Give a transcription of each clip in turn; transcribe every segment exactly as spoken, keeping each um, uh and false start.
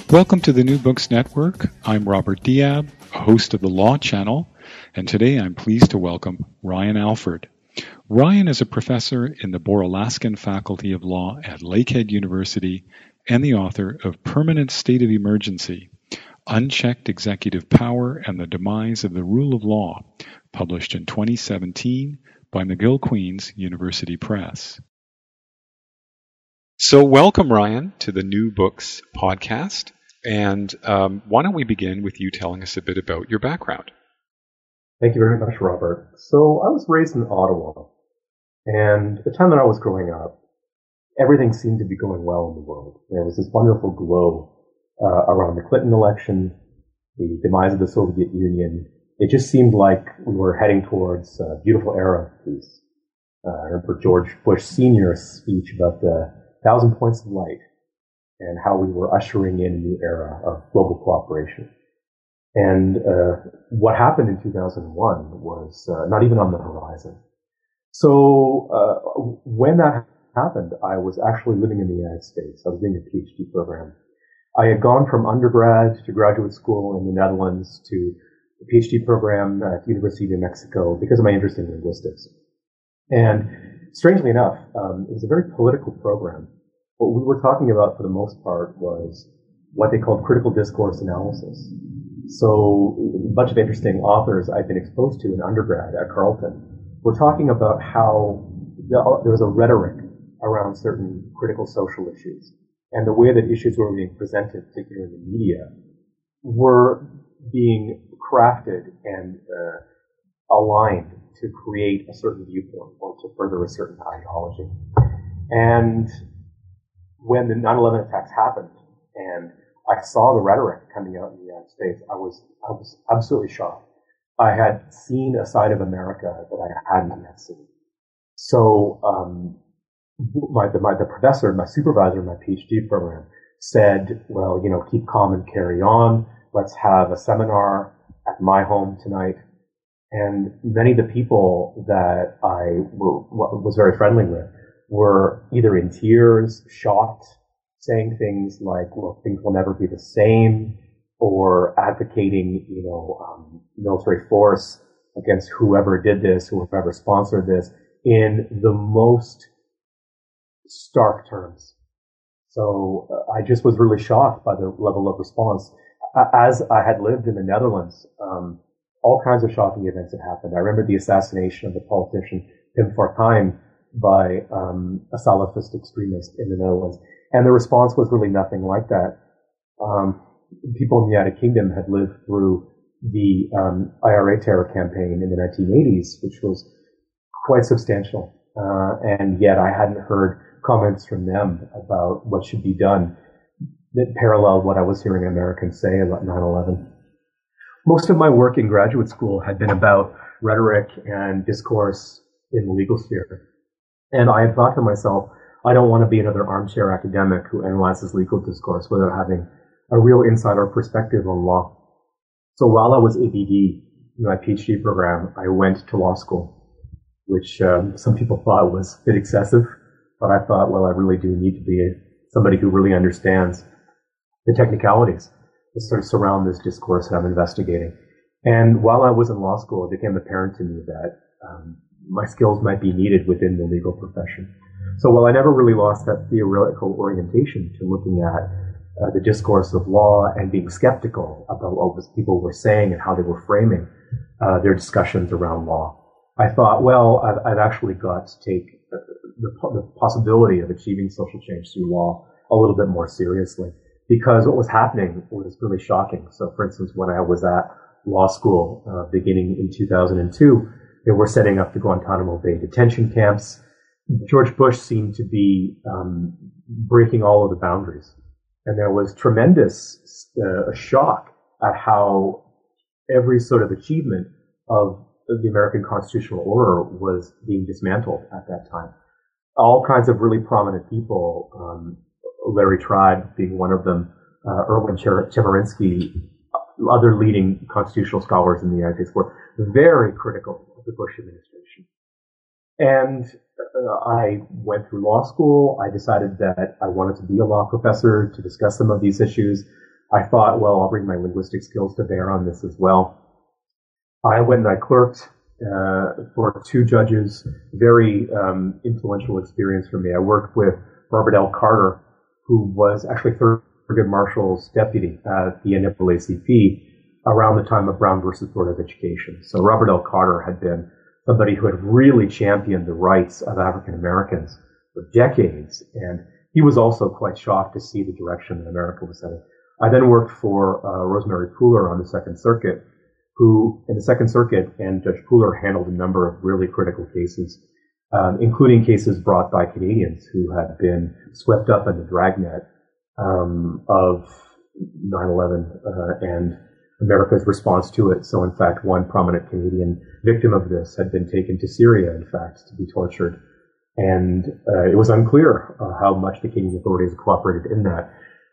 Welcome to the New Books Network. I'm Robert Diab, a host of the Law Channel, and today I'm pleased to welcome Ryan Alford. Ryan is a professor in the Boralaskan Faculty of Law at Lakehead University and the author of Permanent State of Emergency, Unchecked Executive Power and the Demise of the Rule of Law, published in twenty seventeen by McGill-Queen's University Press. So welcome, Ryan, to the New Books podcast. And um, why don't we begin with you telling us a bit about your background? Thank you very much, Robert. So I was raised in Ottawa, and at the time that I was growing up, everything seemed to be going well in the world. There was this wonderful glow uh, around the Clinton election, the demise of the Soviet Union. It just seemed like we were heading towards a beautiful era of peace. Uh, I remember George Bush Senior's speech about the thousand points of light and how we were ushering in a new era of global cooperation. And uh, what happened in two thousand one was uh, not even on the horizon. So uh, when that happened, I was actually living in the United States. I was doing a PhD program. I had gone from undergrad to graduate school in the Netherlands to a PhD program at the University of New Mexico because of my interest in linguistics. And strangely enough, um, it was a very political program. What we were talking about for the most part was what they called critical discourse analysis. So a bunch of interesting authors I've been exposed to in undergrad at Carleton were talking about how there was a rhetoric around certain critical social issues, and the way that issues were being presented, particularly in the media, were being crafted and uh, aligned to create a certain viewpoint or to further a certain ideology. And when the nine eleven attacks happened and I saw the rhetoric coming out in the United States, I was, I was absolutely shocked. I had seen a side of America that I hadn't yet seen. So, um, my, the, my, the professor, my supervisor in my PhD program said, well, you know, keep calm and carry on. Let's have a seminar at my home tonight. And many of the people that I were, was very friendly with were either in tears, shocked, saying things like, well, things will never be the same, or advocating, you know, um, military force against whoever did this, whoever sponsored this, in the most stark terms. So uh, I just was really shocked by the level of response. As I had lived in the Netherlands, um, all kinds of shocking events had happened. I remember the assassination of the politician Pim Fortuyn by um, a Salafist extremist in the Netherlands. And the response was really nothing like that. Um, people in the United Kingdom had lived through the um, I R A terror campaign in the nineteen eighties, which was quite substantial. Uh, and yet I hadn't heard comments from them about what should be done that paralleled what I was hearing Americans say about nine eleven. Most of my work in graduate school had been about rhetoric and discourse in the legal sphere. And I had thought to myself, I don't want to be another armchair academic who analyzes legal discourse without having a real insider perspective on law. So while I was A B D in my PhD program, I went to law school, which um, some people thought was a bit excessive, but I thought, well, I really do need to be somebody who really understands the technicalities that sort of surround this discourse that I'm investigating. And while I was in law school, it became apparent to me that um, my skills might be needed within the legal profession. So while I never really lost that theoretical orientation to looking at uh, the discourse of law and being skeptical about what people were saying and how they were framing uh, their discussions around law, I thought, well, I've, I've actually got to take the, the, the possibility of achieving social change through law a little bit more seriously, because what was happening was really shocking. So, for instance, when I was at law school uh, beginning in two thousand two, they were setting up the Guantanamo Bay detention camps. George Bush seemed to be um, breaking all of the boundaries. And there was tremendous uh, shock at how every sort of achievement of the American constitutional order was being dismantled at that time. All kinds of really prominent people, um, Larry Tribe being one of them, uh, Erwin Chemerinsky, other leading constitutional scholars in the United States were very critical of the Bush administration. And uh, I went through law school. I decided that I wanted to be a law professor to discuss some of these issues. I thought, well, I'll bring my linguistic skills to bear on this as well. I went and I clerked uh, for two judges, very um, influential experience for me. I worked with Robert L. Carter, who was actually Thurgood Marshall's deputy at the N double A C P around the time of Brown versus Board of Education. So Robert L. Carter had been somebody who had really championed the rights of African Americans for decades, and he was also quite shocked to see the direction that America was heading. I then worked for uh, Rosemary Pooler on the Second Circuit, who, in the Second Circuit, and Judge Pooler handled a number of really critical cases, um, including cases brought by Canadians who had been swept up in the dragnet um, of nine eleven uh, and America's response to it. So, in fact, one prominent Canadian victim of this had been taken to Syria, in fact, to be tortured. And uh, it was unclear uh, how much the Canadian authorities cooperated in that.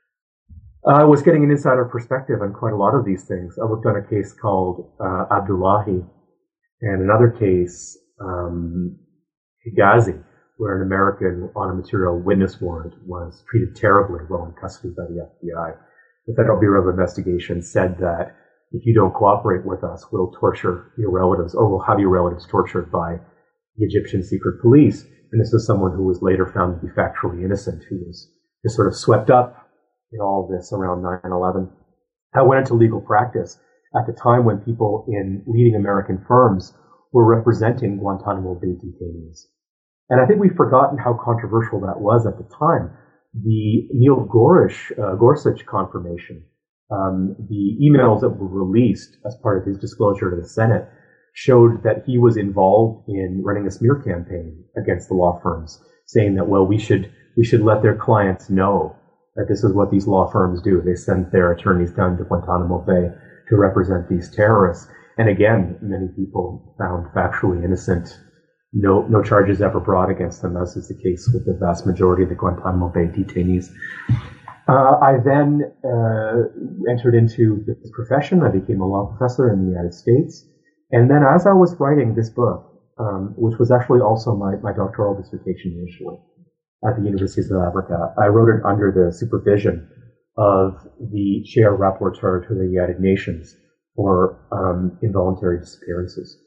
I was getting an insider perspective on quite a lot of these things. I worked on a case called uh, Abdullahi, and another case, um, Higazi, where an American on a material witness warrant was treated terribly while in custody by the F B I. The Federal Bureau of Investigation said that if you don't cooperate with us, we'll torture your relatives, or we'll have your relatives tortured by the Egyptian secret police. And this was someone who was later found to be factually innocent, who was just sort of swept up in all of this around nine eleven. I went into legal practice at the time when people in leading American firms were representing Guantanamo Bay detainees. And I think we've forgotten how controversial that was at the time. The Neil Gorsuch, uh, Gorsuch confirmation, um, the emails that were released as part of his disclosure to the Senate showed that he was involved in running a smear campaign against the law firms, saying that, well, we should we should let their clients know that this is what these law firms do. They send their attorneys down to Guantanamo Bay to represent these terrorists. And again, many people found factually innocent. No, no charges ever brought against them, as is the case with the vast majority of the Guantanamo Bay detainees. Uh, I then uh, entered into this profession. I became a law professor in the United States. And then as I was writing this book, um, which was actually also my, my doctoral dissertation initially at the University of South Africa, I wrote it under the supervision of the chair rapporteur to the United Nations for um, involuntary disappearances.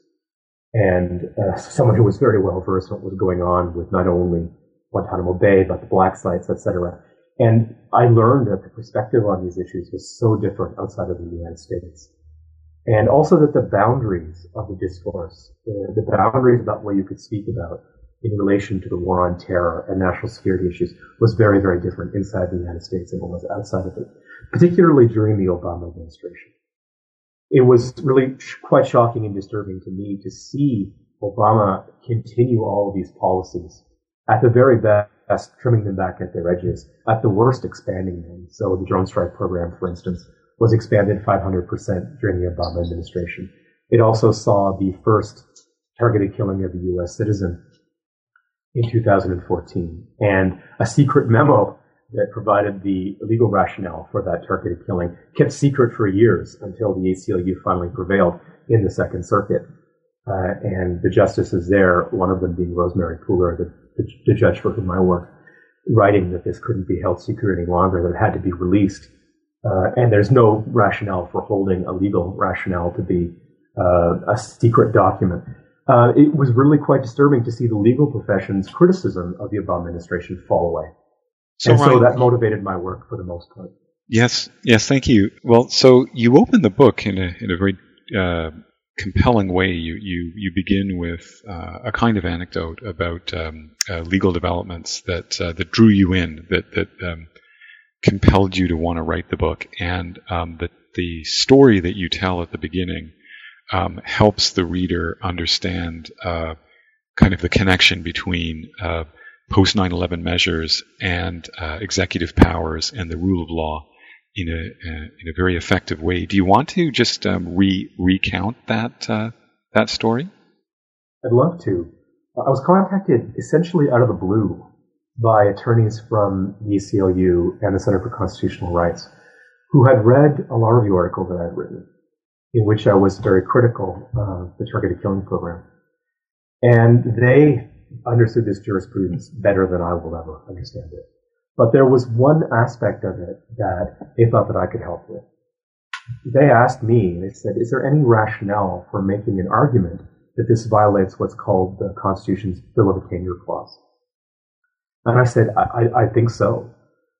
And uh, someone who was very well versed in what was going on with not only Guantanamo Bay, but the black sites, et cetera. And I learned that the perspective on these issues was so different outside of the United States. And also that the boundaries of the discourse, the, the boundaries about what you could speak about in relation to the war on terror and national security issues was very, very different inside the United States than it was outside of it, particularly during the Obama administration. It was really quite shocking and disturbing to me to see Obama continue all of these policies, at the very best trimming them back at their edges, at the worst expanding them. So the drone strike program, for instance, was expanded five hundred percent during the Obama administration. It also saw the first targeted killing of a U S citizen in two thousand fourteen, and a secret memo that provided the legal rationale for that targeted killing, kept secret for years until the A C L U finally prevailed in the Second Circuit. Uh, and the justices there, one of them being Rosemary Pooler, the, the, the judge for whom I work, writing that this couldn't be held secret any longer, that it had to be released. Uh, and there's no rationale for holding a legal rationale to be uh, a secret document. Uh, it was really quite disturbing to see the legal profession's criticism of the Obama administration fall away. So, and so Ryan, that motivated my work for the most part. Yes, yes, thank you. Well, so you open the book in a in a very uh, compelling way. You you you begin with uh, a kind of anecdote about um, uh, legal developments that uh, that drew you in, that that um, compelled you to want to write the book, and um, that the story that you tell at the beginning um, helps the reader understand uh, kind of the connection between Uh, post nine eleven measures and uh, executive powers and the rule of law in a uh, in a very effective way. Do you want to just um, re recount that uh, that story? I'd love to. I was contacted essentially out of the blue by attorneys from the A C L U and the Center for Constitutional Rights, who had read a law review article that I had written, in which I was very critical of the targeted killing program, and they understood this jurisprudence better than I will ever understand it. But there was one aspect of it that they thought that I could help with. They asked me, they said, is there any rationale for making an argument that this violates what's called the Constitution's Bill of Attainder Clause? And I said, I, I think so.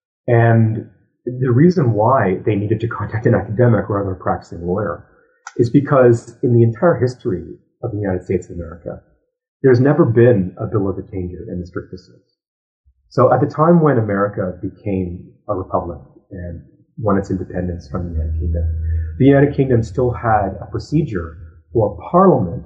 And the reason why they needed to contact an academic rather than a practicing lawyer is because in the entire history of the United States of America, there's never been a Bill of Attainder in the strictest sense. So at the time when America became a republic and won its independence from the United Kingdom, the United Kingdom still had a procedure for Parliament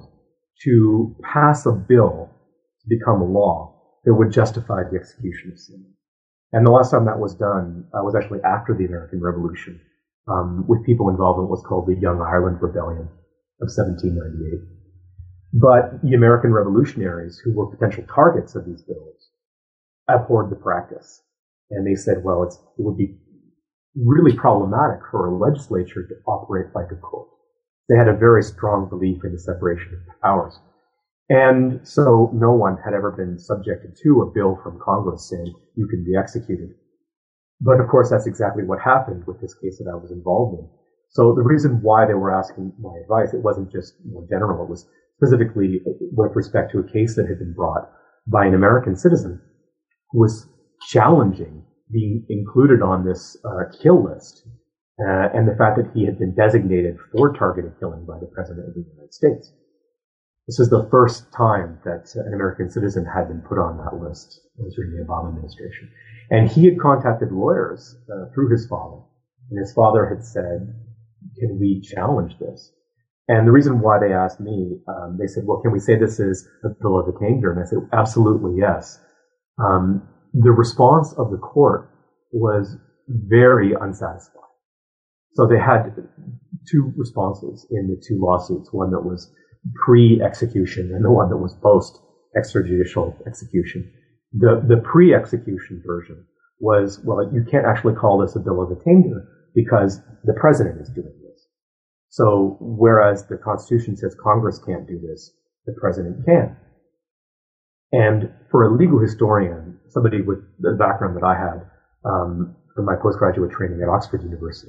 to pass a bill to become a law that would justify the execution of sin. And the last time that was done uh, was actually after the American Revolution, um, with people involved in what was called the Young Ireland Rebellion of seventeen ninety-eight. But the American revolutionaries, who were potential targets of these bills, abhorred the practice. And they said, well, it's, it would be really problematic for a legislature to operate like a court. They had a very strong belief in the separation of powers. And so no one had ever been subjected to a bill from Congress saying you can be executed. But of course, that's exactly what happened with this case that I was involved in. So the reason why they were asking my advice, it wasn't just more general, it was specifically with respect to a case that had been brought by an American citizen who was challenging being included on this uh, kill list, uh, and the fact that he had been designated for targeted killing by the President of the United States. This is the first time that an American citizen had been put on that list. It was during the Obama administration. And he had contacted lawyers uh, through his father, and his father had said, can we challenge this? And the reason why they asked me, um, they said, well, can we say this is a bill of attainder? And I said, absolutely, yes. Um, the response of the court was very unsatisfying. So they had two responses in the two lawsuits, one that was pre-execution and the one that was post-extrajudicial execution. The, the pre-execution version was, well, you can't actually call this a bill of attainder because the president is doing this. So whereas the Constitution says Congress can't do this, the president can. And for a legal historian, somebody with the background that I had um, from my postgraduate training at Oxford University,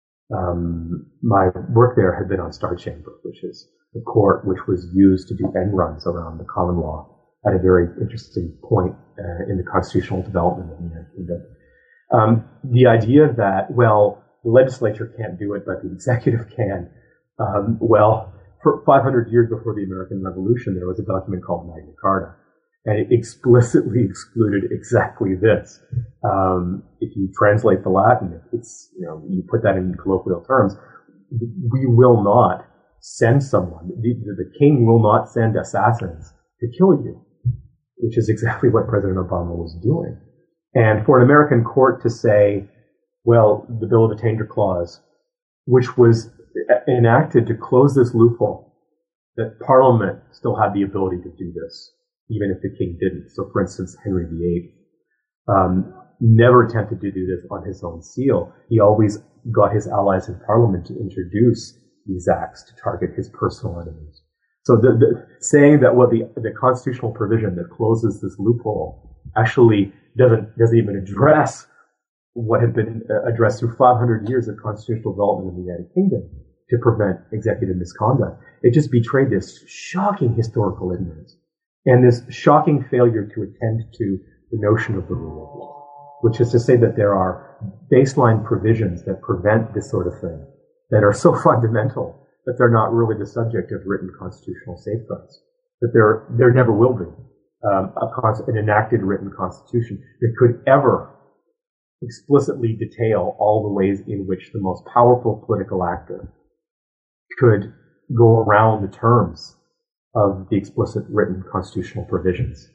um, my work there had been on Star Chamber, which is a court which was used to do end runs around the common law at a very interesting point uh, in the constitutional development of the United Kingdom. Um, the idea that, well, the legislature can't do it, but the executive can. Um, well, for five hundred years before the American Revolution, there was a document called Magna Carta, and it explicitly excluded exactly this. Um, if you translate the Latin, it's, you know, you put that in colloquial terms, we will not send someone, the, the king will not send assassins to kill you, which is exactly what President Obama was doing. And for an American court to say, well, the Bill of Attainder Clause, which was enacted to close this loophole, that Parliament still had the ability to do this, even if the king didn't. So, for instance, Henry the Eighth um, never attempted to do this on his own seal. He always got his allies in Parliament to introduce these acts to target his personal enemies. So the, the, saying that what the, the constitutional provision that closes this loophole actually doesn't, doesn't even address what had been addressed through five hundred years of constitutional development in the United Kingdom to prevent executive misconduct. It just betrayed this shocking historical ignorance and this shocking failure to attend to the notion of the rule of law, which is to say that there are baseline provisions that prevent this sort of thing that are so fundamental that they're not really the subject of written constitutional safeguards, that there, there never will be um, a con- an enacted written constitution that could ever explicitly detail all the ways in which the most powerful political actor could go around the terms of the explicit written constitutional provisions.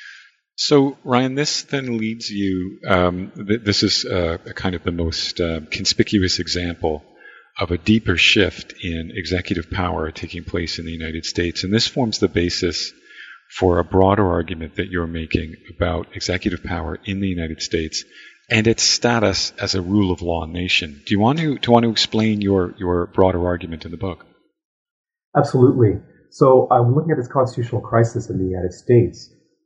So, Ryan, this then leads you, um, th- this is uh, a kind of the most uh, conspicuous example of a deeper shift in executive power taking place in the United States. And this forms the basis for a broader argument that you're making about executive power in the United States and its status as a rule of law nation. Do you want to, do you want to explain your, your broader argument in the book? Absolutely. So I'm looking at this constitutional crisis in the United States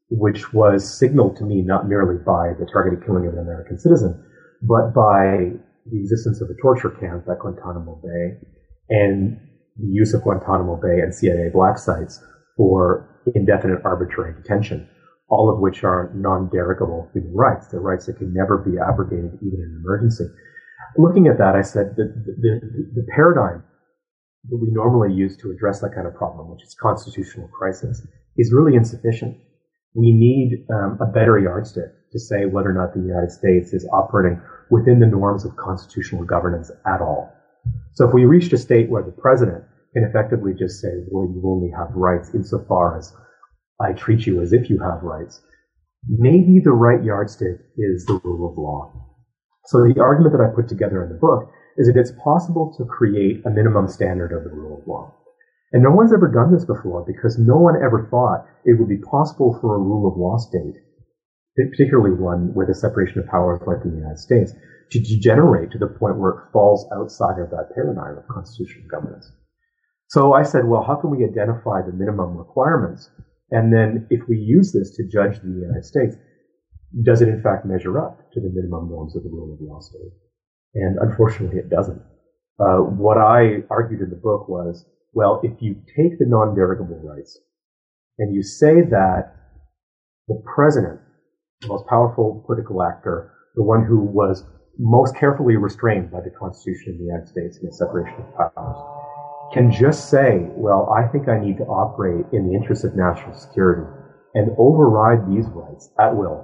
which was signaled to me not merely by the targeted killing of an American citizen, but by the existence of a torture camp at Guantanamo Bay and the use of Guantanamo Bay and C I A black sites for indefinite arbitrary detention, all of which are non-derogable human rights. They're rights that can never be abrogated even in an emergency. Looking at that, I said that the, the, the paradigm that we normally use to address that kind of problem, which is constitutional crisis, is really insufficient. We need um, a better yardstick to say whether or not the United States is operating within the norms of constitutional governance at all. So if we reached a state where the president can effectively just say, well, you only have rights insofar as I treat you as if you have rights, maybe the right yardstick is the rule of law. So the argument that I put together in the book is that it's possible to create a minimum standard of the rule of law. And no one's ever done this before because no one ever thought it would be possible for a rule of law state, particularly one with a separation of powers like the United States, to degenerate to the point where it falls outside of that paradigm of constitutional governance. So I said, well, how can we identify the minimum requirements? And then if we use this to judge the United States, does it in fact measure up to the minimum norms of the rule of law state? And unfortunately, it doesn't. Uh, what I argued in the book was, well, if you take the non-derogable rights and you say that the president, the most powerful political actor, the one who was most carefully restrained by the Constitution of the United States and the separation of powers, can just say, well, I think I need to operate in the interest of national security and override these rights at will.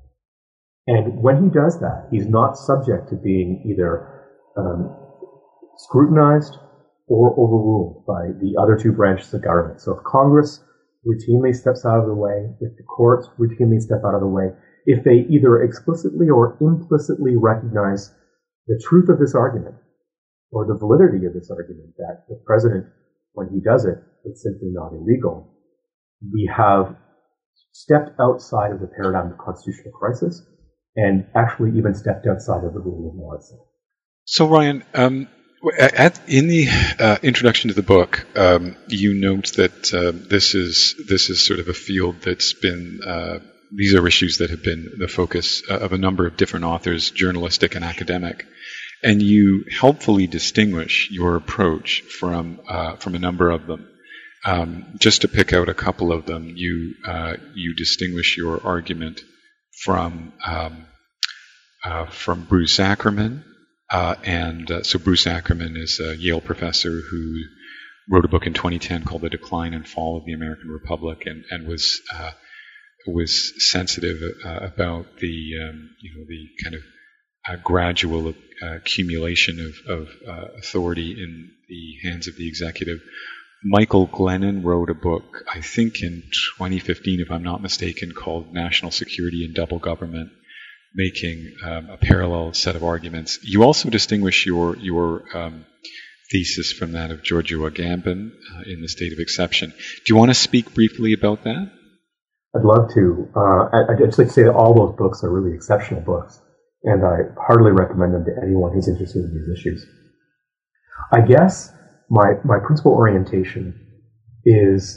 And when he does that, he's not subject to being either um, scrutinized or overruled by the other two branches of government. So if Congress routinely steps out of the way, if the courts routinely step out of the way, if they either explicitly or implicitly recognize the truth of this argument or the validity of this argument that the president, when he does it, it's simply not illegal, we have stepped outside of the paradigm of constitutional crisis and actually even stepped outside of the rule of law itself. So, Ryan, um, at, in the uh, introduction to the book, um, you note that uh, this is this is sort of a field that's been uh, these are issues that have been the focus of a number of different authors, journalistic and academic, and you helpfully distinguish your approach from uh, from a number of them. Um, just to pick out a couple of them, you uh, you distinguish your argument from um, uh, from Bruce Ackerman. Uh, and uh, so Bruce Ackerman is a Yale professor who wrote a book in twenty ten called The Decline and Fall of the American Republic, and, and was uh, was sensitive uh, about the um, you know the kind of uh, gradual uh, accumulation of, of uh, authority in the hands of the executive. Michael Glennon wrote a book, I think in twenty fifteen, if I'm not mistaken, called National Security and Double Government, making um, a parallel set of arguments. You also distinguish your your um, thesis from that of Giorgio Agamben uh, in The State of Exception. Do you want to speak briefly about that? I'd love to. Uh, I'd just like to say that all those books are really exceptional books, and I heartily recommend them to anyone who's interested in these issues. I guess my my principal orientation is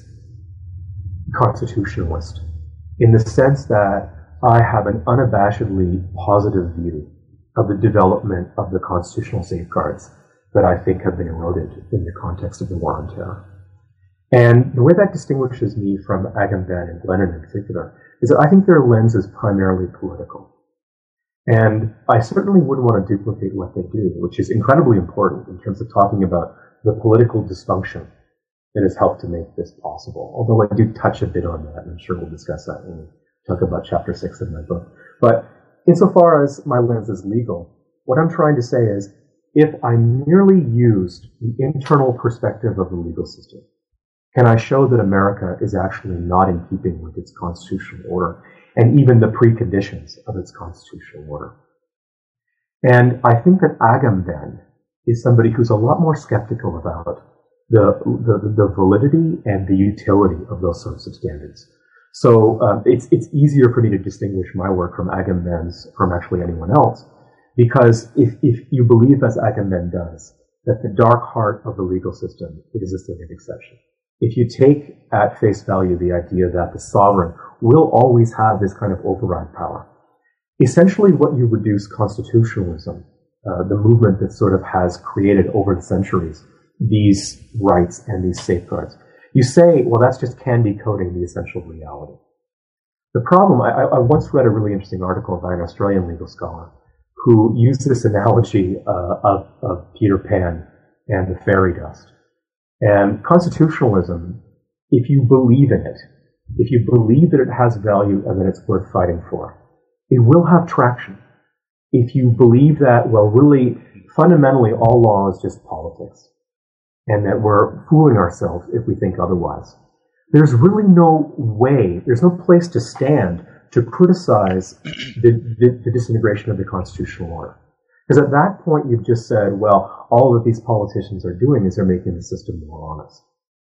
constitutionalist, in the sense that I have an unabashedly positive view of the development of the constitutional safeguards that I think have been eroded in the context of the War on Terror. And the way that distinguishes me from Agamben and Glennon in particular is that I think their lens is primarily political. And I certainly wouldn't want to duplicate what they do, which is incredibly important in terms of talking about the political dysfunction that has helped to make this possible. Although I do touch a bit on that, and I'm sure we'll discuss that when we talk about chapter six of my book. But insofar as my lens is legal, what I'm trying to say is, if I merely used the internal perspective of the legal system, can I show that America is actually not in keeping with its constitutional order and even the preconditions of its constitutional order? And I think that Agamben is somebody who's a lot more skeptical about the, the, the validity and the utility of those sorts of standards. So um, it's it's easier for me to distinguish my work from Agamben's from actually anyone else, because if if you believe, as Agamben does, that the dark heart of the legal system is a state of exception, if you take at face value the idea that the sovereign will always have this kind of override power, essentially what you reduce constitutionalism, uh, the movement that sort of has created over the centuries these rights and these safeguards. You say, well, that's just candy coating the essential reality. The problem, I, I once read a really interesting article by an Australian legal scholar who used this analogy uh, of, of Peter Pan and the fairy dust. And constitutionalism, if you believe in it, if you believe that it has value and that it's worth fighting for, it will have traction. If you believe that, well, really, fundamentally, all law is just politics, and that we're fooling ourselves if we think otherwise, there's really no way, there's no place to stand to criticize the, the, the disintegration of the constitutional order. Because at that point, you've just said, well, all that these politicians are doing is they're making the system more honest.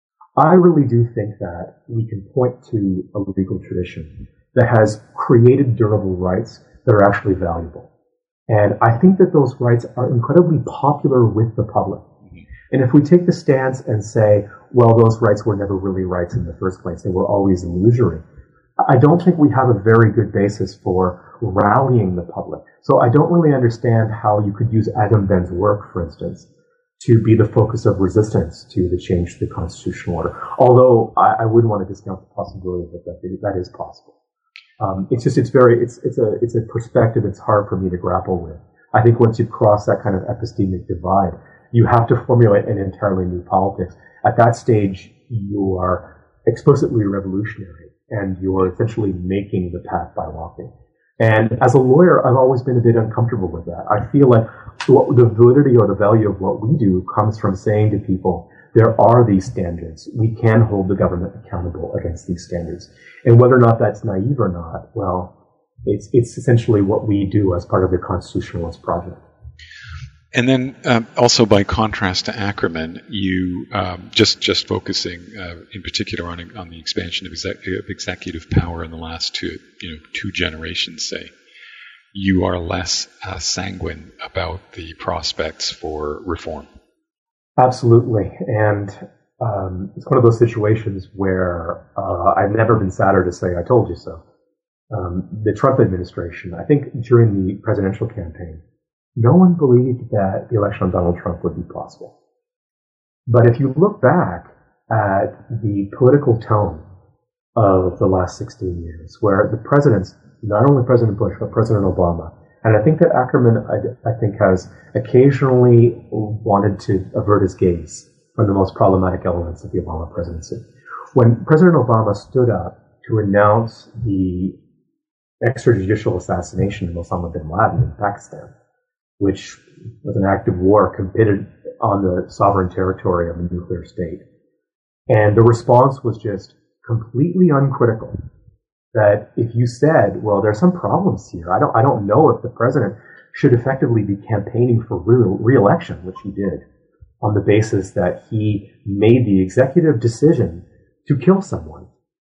I really do think that we can point to a legal tradition that has created durable rights that are actually valuable. And I think that those rights are incredibly popular with the public. And if we take the stance and say, well, those rights were never really rights in the first place, they were always illusory, I don't think we have a very good basis for rallying the public. So I don't really understand how you could use Agamben's work, for instance, to be the focus of resistance to the change to the constitutional order. Although I, I wouldn't want to discount the possibility that that, that is possible. Um, it's just, it's very, it's, it's a, it's a perspective that's hard for me to grapple with. I think once you cross that kind of epistemic divide, you have to formulate an entirely new politics. At that stage, you are explicitly revolutionary, and you're essentially making the path by walking. And as a lawyer, I've always been a bit uncomfortable with that. I feel like what, the validity or the value of what we do comes from saying to people, there are these standards. We can hold the government accountable against these standards. And whether or not that's naive or not, well, it's, it's essentially what we do as part of the constitutionalist project. And then um, also by contrast to Ackerman, you um, just just focusing uh, in particular on on the expansion of, exec- of executive power in the last two you know two generations, say, you are less uh, sanguine about the prospects for reform. Absolutely, and um, it's one of those situations where uh, I've never been sadder to say "I told you so." Um, the Trump administration, I think, during the presidential campaign, no one believed that the election of Donald Trump would be possible. But if you look back at the political tone of the last sixteen years, where the presidents, not only President Bush, but President Obama, and I think that Ackerman, I, I think, has occasionally wanted to avert his gaze from the most problematic elements of the Obama presidency. When President Obama stood up to announce the extrajudicial assassination of Osama bin Laden in Pakistan, which was an act of war committed on the sovereign territory of a nuclear state. And the response was just completely uncritical. That if you said, well, there's some problems here, I don't, I don't know if the president should effectively be campaigning for re- re-election, which he did, on the basis that he made the executive decision to kill someone,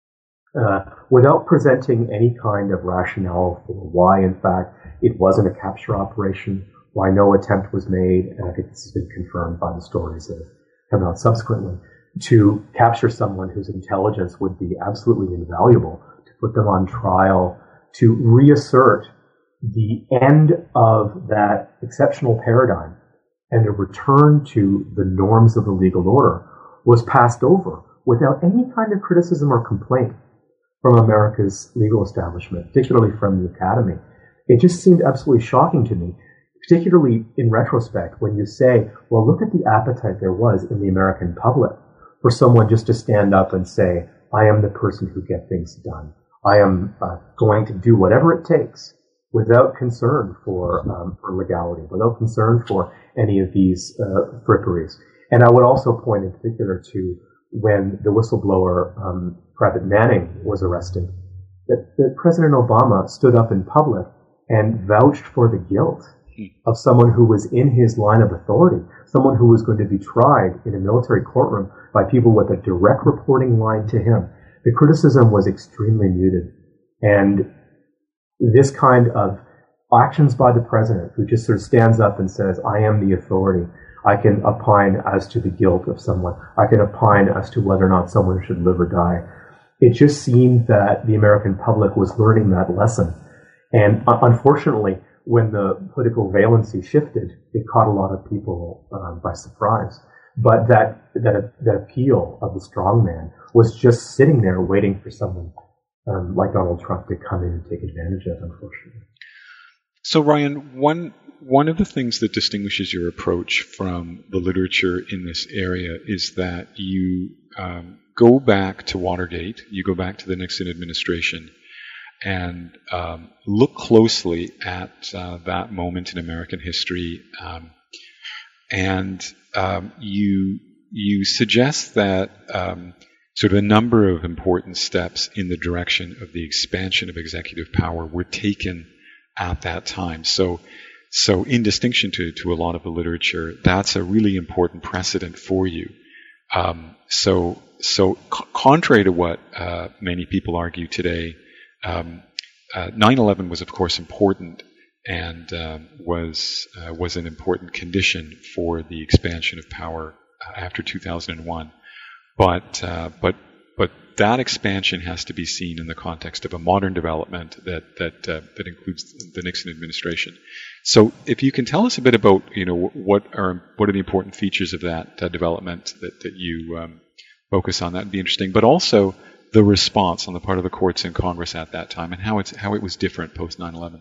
uh, without presenting any kind of rationale for why, in fact, it wasn't a capture operation, why no attempt was made, and I think this has been confirmed by the stories that have come out subsequently, to capture someone whose intelligence would be absolutely invaluable, to put them on trial, to reassert the end of that exceptional paradigm and a return to the norms of the legal order was passed over without any kind of criticism or complaint from America's legal establishment, particularly from the academy. It just seemed absolutely shocking to me, particularly in retrospect, when you say, well, look at the appetite there was in the American public for someone just to stand up and say, I am the person who gets things done. I am uh, going to do whatever it takes without concern for, um, for legality, without concern for any of these uh, fripperies. And I would also point in particular to when the whistleblower, um, Private Manning, was arrested, that, that President Obama stood up in public and vouched for the guilt of someone who was in his line of authority, someone who was going to be tried in a military courtroom by people with a direct reporting line to him. The criticism was extremely muted. And this kind of actions by the president, who just sort of stands up and says, I am the authority, I can opine as to the guilt of someone. I can opine as to whether or not someone should live or die. It just seemed that the American public was learning that lesson. And uh, unfortunately, when the political valency shifted, it caught a lot of people um, by surprise. But that, that that appeal of the strongman was just sitting there waiting for someone um, like Donald Trump to come in and take advantage of, unfortunately. So, Ryan, one one of the things that distinguishes your approach from the literature in this area is that you um, go back to Watergate, you go back to the Nixon administration, and um, look closely at uh, that moment in American history, um, and um, you you suggest that um, sort of a number of important steps in the direction of the expansion of executive power were taken at that time. So, so in distinction to, to a lot of the literature, that's a really important precedent for you. Um, so, so c- contrary to what uh, many people argue today, um, uh, nine eleven was of course important and um, was uh, was an important condition for the expansion of power uh, after two thousand one. But uh, but but that expansion has to be seen in the context of a modern development that that uh, that includes the Nixon administration. So, if you can tell us a bit about, you know, what are what are the important features of that uh, development that that you um, focus on, that would be interesting. But also the response on the part of the courts and Congress at that time, and how it's how it was different post nine eleven.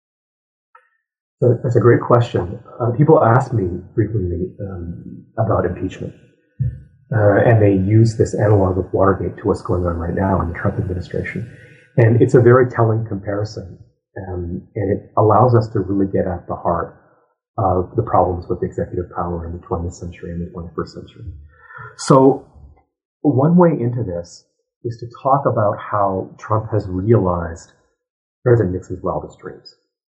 So that's a great question. Uh, people ask me frequently um, about impeachment. Uh, and they use this analog of Watergate to what's going on right now in the Trump administration. And it's a very telling comparison. Um, and it allows us to really get at the heart of the problems with executive power in the twentieth century and the twenty-first century. So one way into this is to talk about how Trump has realized President Nixon's wildest dreams.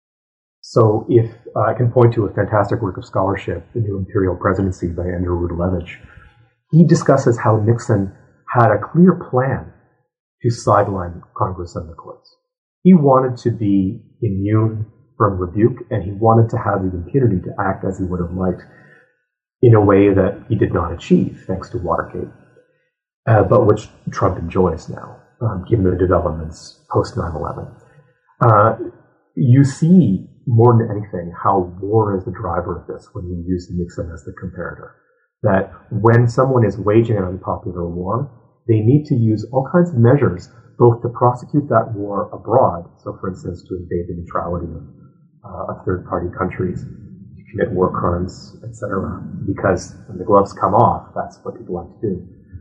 So if uh, I can point to a fantastic work of scholarship, The New Imperial Presidency by Andrew Rudalevich, he discusses how Nixon had a clear plan to sideline Congress and the courts. He wanted to be immune from rebuke, and he wanted to have the impunity to act as he would have liked in a way that he did not achieve, thanks to Watergate, uh, but which Trump enjoys now, um, given the developments post nine eleven. Uh, you see, more than anything, how war is the driver of this when you use Nixon as the comparator. That when someone is waging an unpopular war, they need to use all kinds of measures, both to prosecute that war abroad, so for instance, to invade the neutrality of, uh, of third-party countries, to commit war crimes, et cetera, because when the gloves come off, that's what people like to do.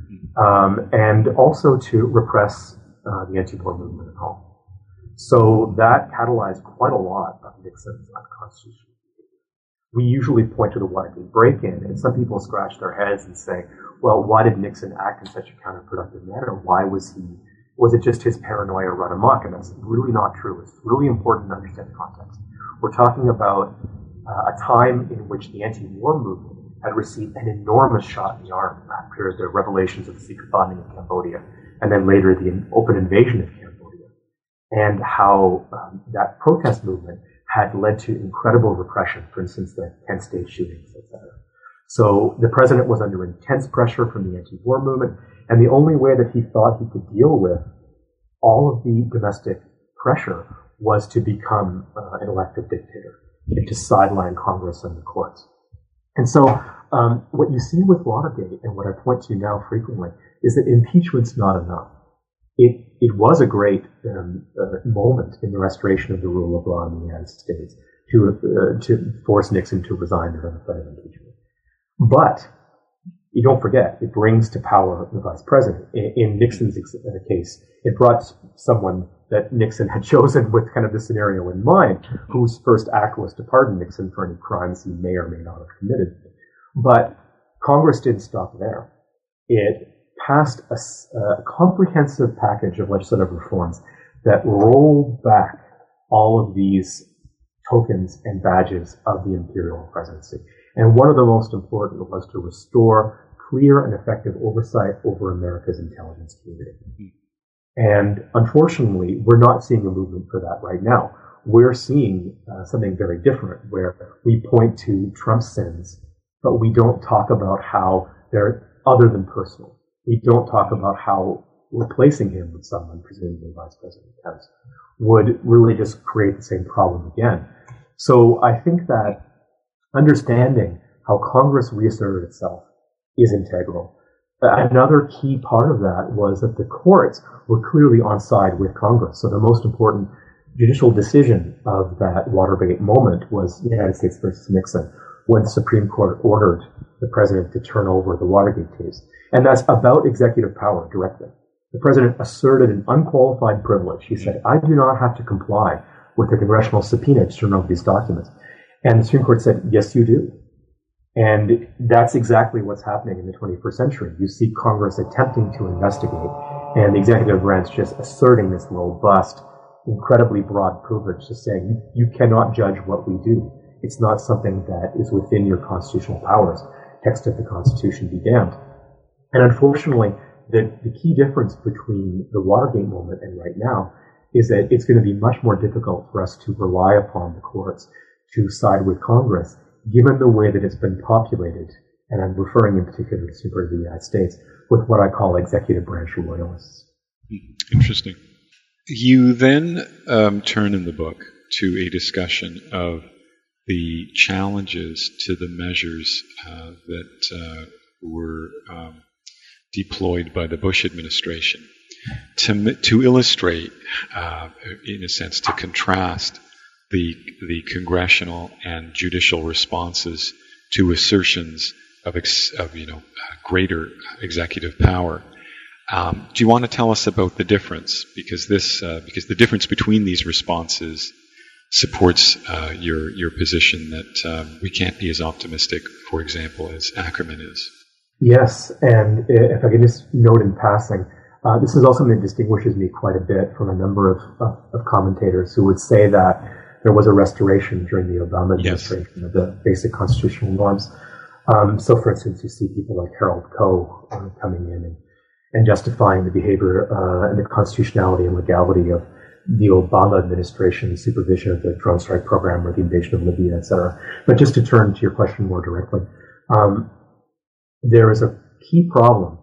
Um, and also to repress uh, the anti-war movement at home. So that catalyzed quite a lot of Nixon's unconstitutional. We usually point to the Watergate break-in, and some people scratch their heads and say, well, why did Nixon act in such a counterproductive manner? Why was he, was it just his paranoia run amok? And that's really not true. It's really important to understand the context. We're talking about uh, a time in which the anti-war movement had received an enormous shot in the arm after the revelations of the secret bombing of Cambodia, and then later the open invasion of Cambodia, and how um, that protest movement had led to incredible repression, for instance, the Kent State shootings, et cetera. So the president was under intense pressure from the anti-war movement, and the only way that he thought he could deal with all of the domestic pressure was to become uh, an elected dictator and to sideline Congress and the courts. And so um, what you see with Watergate, and what I point to now frequently, is that impeachment's not enough. It it was a great um, uh, moment in the restoration of the rule of law in the United States to uh, to force Nixon to resign during the threat of impeachment. But you don't forget, it brings to power the vice president. In, in Nixon's ex- uh, case, it brought someone that Nixon had chosen with kind of the scenario in mind, whose first act was to pardon Nixon for any crimes he may or may not have committed. But Congress didn't stop there. It passed a, a comprehensive package of legislative reforms that rolled back all of these tokens and badges of the imperial presidency. And one of the most important was to restore clear and effective oversight over America's intelligence community. And unfortunately, we're not seeing a movement for that right now. We're seeing uh, something very different, where we point to Trump's sins but we don't talk about how they're other than personal. We don't talk about how replacing him with someone, presumably Vice President Pence, would really just create the same problem again. So I think that understanding how Congress reasserted itself is integral. Another key part of that was that the courts were clearly on side with Congress. So the most important judicial decision of that Watergate moment was United States versus Nixon, when the Supreme Court ordered the president to turn over the Watergate tapes. And that's about executive power directly. The president asserted an unqualified privilege. He said, I do not have to comply with the congressional subpoena to turn over these documents. And the Supreme Court said, yes, you do. And that's exactly what's happening in the twenty-first century. You see Congress attempting to investigate, and the executive branch just asserting this robust, incredibly broad privilege, just saying, you, you cannot judge what we do. It's not something that is within your constitutional powers. Text of the Constitution be damned. And unfortunately, the, the key difference between the Watergate moment and right now is that it's going to be much more difficult for us to rely upon the courts to side with Congress, given the way that it's been populated, and I'm referring in particular to the United States, with what I call executive branch loyalists. Interesting. You then um, turn in the book to a discussion of the challenges to the measures uh, that uh, were um, deployed by the Bush administration to to illustrate, uh, in a sense, to contrast the the congressional and judicial responses to assertions of ex, of you know greater executive power. Um, do you want to tell us about the difference? Because this uh, because the difference between these responses supports uh, your your position that um, we can't be as optimistic, for example, as Ackerman is. Yes, and if I can just note in passing, uh, this is also something that distinguishes me quite a bit from a number of, of, of commentators who would say that there was a restoration during the Obama administration yes. of the basic constitutional norms. Um, so, for instance, you see people like Harold Koh uh, coming in and, and justifying the behavior uh, and the constitutionality and legality of the Obama administration's supervision of the drone strike program or the invasion of Libya, et cetera. But just to turn to your question more directly, um, there is a key problem.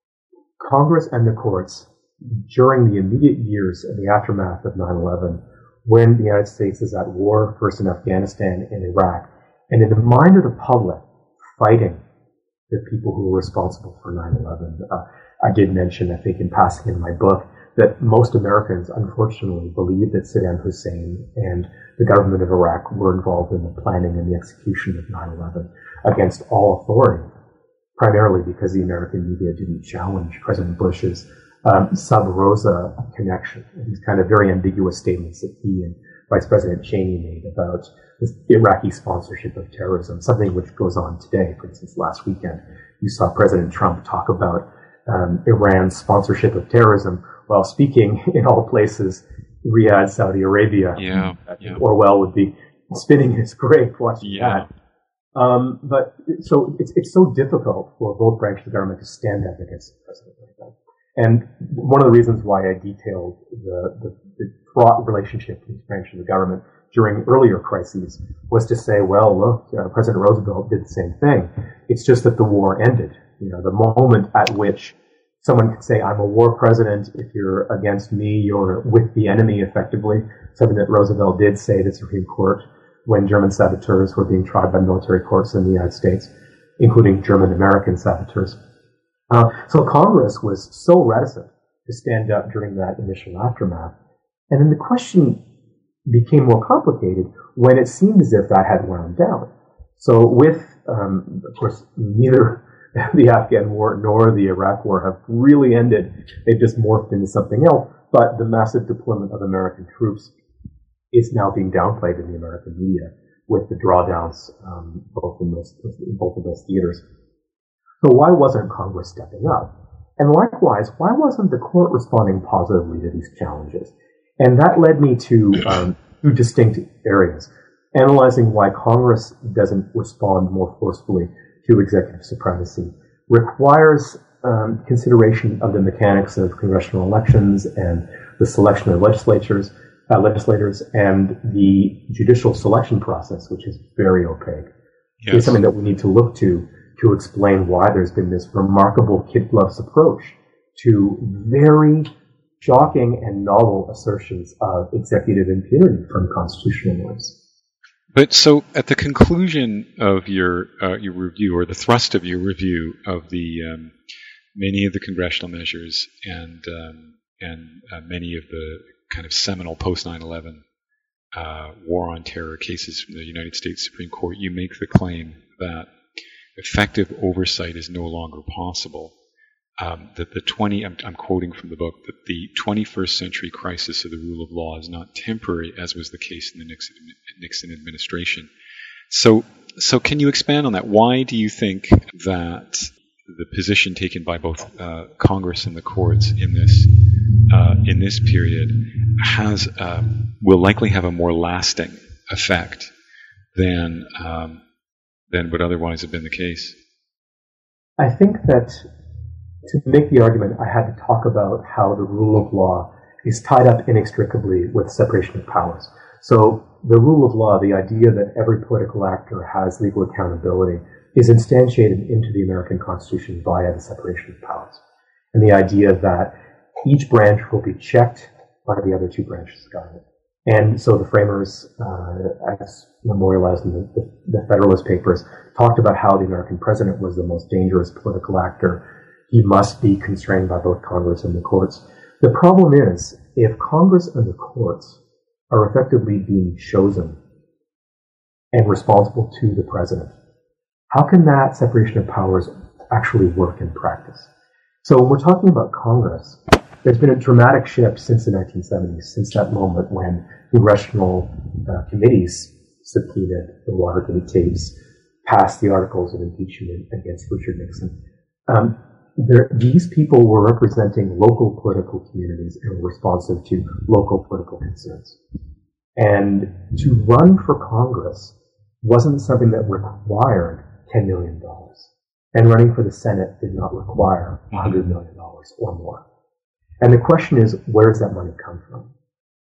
Congress and the courts, during the immediate years in the aftermath of nine eleven, when the United States is at war, first in Afghanistan and Iraq, and in the mind of the public, fighting the people who were responsible for nine eleven. Uh, I did mention, I think in passing in my book, that most Americans, unfortunately, believe that Saddam Hussein and the government of Iraq were involved in the planning and the execution of nine eleven against all authority, primarily because the American media didn't challenge President Bush's um, sub rosa connection, these kind of very ambiguous statements that he and Vice President Cheney made about this Iraqi sponsorship of terrorism, something which goes on today. For instance, last weekend, you saw President Trump talk about um, Iran's sponsorship of terrorism while speaking in all places, Riyadh, Saudi Arabia. Yeah, yeah. Orwell would be spinning his grave watching yeah. that. Um, but so it's it's so difficult for both branches of government to stand up against the president like that. And one of the reasons why I detailed the, the, the fraught relationship between branches of the government during earlier crises was to say, well, look, uh, President Roosevelt did the same thing. It's just that the war ended. You know, the moment at which someone could say, I'm a war president. If you're against me, you're with the enemy, effectively. Something that Roosevelt did say to the Supreme Court when German saboteurs were being tried by military courts in the United States, including German-American saboteurs. Uh, so Congress was so reticent to stand up during that initial aftermath. And then the question became more complicated when it seemed as if that had wound down. So with, um, of course, neither the Afghan war nor the Iraq war have really ended. They've just morphed into something else. But the massive deployment of American troops is now being downplayed in the American media with the drawdowns um, both in those, in both of those theaters. So why wasn't Congress stepping up? And likewise, why wasn't the court responding positively to these challenges? And that led me to um, two distinct areas. Analyzing why Congress doesn't respond more forcefully to executive supremacy requires um, consideration of the mechanics of congressional elections and the selection of legislatures, uh, legislators, and the judicial selection process, which is very opaque. yes. is something that we need to look to to explain why there's been this remarkable kid gloves approach to very shocking and novel assertions of executive impunity from constitutional norms. But so, at the conclusion of your uh, your review, or the thrust of your review of the um, many of the congressional measures and um, and uh, many of the kind of seminal post nine eleven uh, war on terror cases from the United States Supreme Court, you make the claim that effective oversight is no longer possible. Um, that the twenty, I'm, I'm quoting from the book, that the twenty-first century crisis of the rule of law is not temporary, as was the case in the Nixon, Nixon administration. So, so can you expand on that? Why do you think that the position taken by both uh, Congress and the courts in this uh, in this period has um, will likely have a more lasting effect than um, than would otherwise have been the case? I think that to make the argument, I had to talk about how the rule of law is tied up inextricably with separation of powers. So the rule of law, the idea that every political actor has legal accountability, is instantiated into the American Constitution via the separation of powers. And the idea that each branch will be checked by the other two branches of government. And so the framers, uh, as memorialized in the, the, the Federalist Papers, talked about how the American president was the most dangerous political actor. He must be constrained by both Congress and the courts. The problem is, if Congress and the courts are effectively being chosen and responsible to the president, how can that separation of powers actually work in practice? So when we're talking about Congress, there's been a dramatic shift since the nineteen seventies, since that moment when congressional uh, committees subpoenaed the Watergate tapes, passed the articles of impeachment against Richard Nixon. Um, There, these people were representing local political communities and were responsive to local political concerns. And to run for Congress wasn't something that required ten million dollars. And running for the Senate did not require one hundred million dollars or more. And the question is, where does that money come from?